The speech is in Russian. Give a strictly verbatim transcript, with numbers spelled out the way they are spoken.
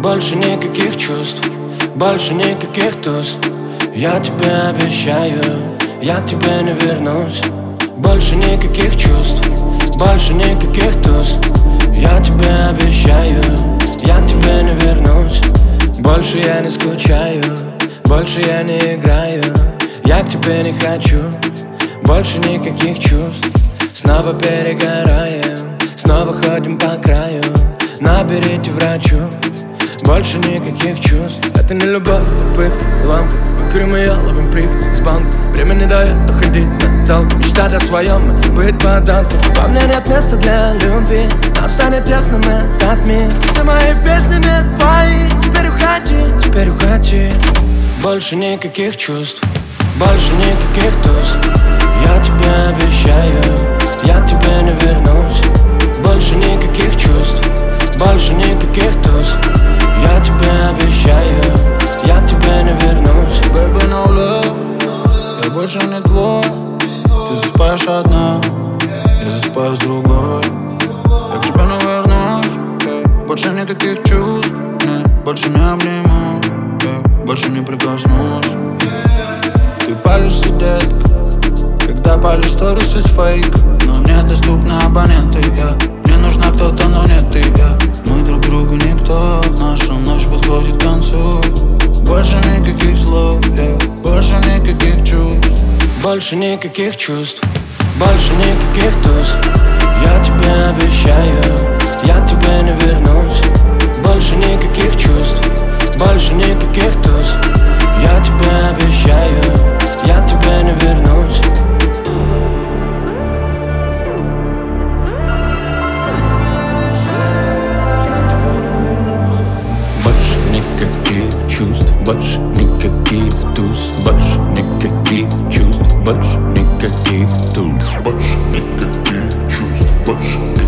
Больше никаких чувств, больше никаких туз. Я тебе обещаю, я к тебе не вернусь. Больше никаких чувств, больше никаких туз. Я тебе обещаю, я к тебе не вернусь. Больше я не скучаю, больше я не играю. Я к тебе не хочу, больше никаких чувств. Снова перегораем, снова ходим по краю. Наберите врачу, больше никаких чувств. Это не любовь, пытка, ламка. Выкурим ее, ловим приход с банка. Время не дает уходить на толку. Мечтать о своем, быть подалку. Во мне нет места для любви, нам станет тесным этот мир. Все мои песни не твои, теперь уходи, теперь уходи. Больше никаких чувств, больше никаких туз. Я тебе обещаю, я к тебе не вернусь. Больше никаких чувств, больше никаких туз. Я тебе обещаю, я к тебе не вернусь. Baby, no love, я больше не твой. Ты засыпаешь одна, я засыпаю с другой. Я к тебе не вернусь. Больше никаких чувств, нет, больше не обниму, больше не прикоснусь. Ты палишься, детка, когда палишь сторис из фейк. Но мне доступны абоненты, я. Мне нужна кто-то, но нет ты, я. Мы друг другу никто, наша ночь подходит к концу. Больше никаких слов, yeah. Больше никаких чувств. Больше никаких чувств, больше никаких туз. Я тебе обещаю, я к тебе не вернусь. Больше никаких чувств, больше никаких туз. Я тебе обещаю, я к тебе не вернусь. Больше никаких чувств, больше никаких туз. Больше никаких чувств, больше никаких туз. Больше никаких чувств, больше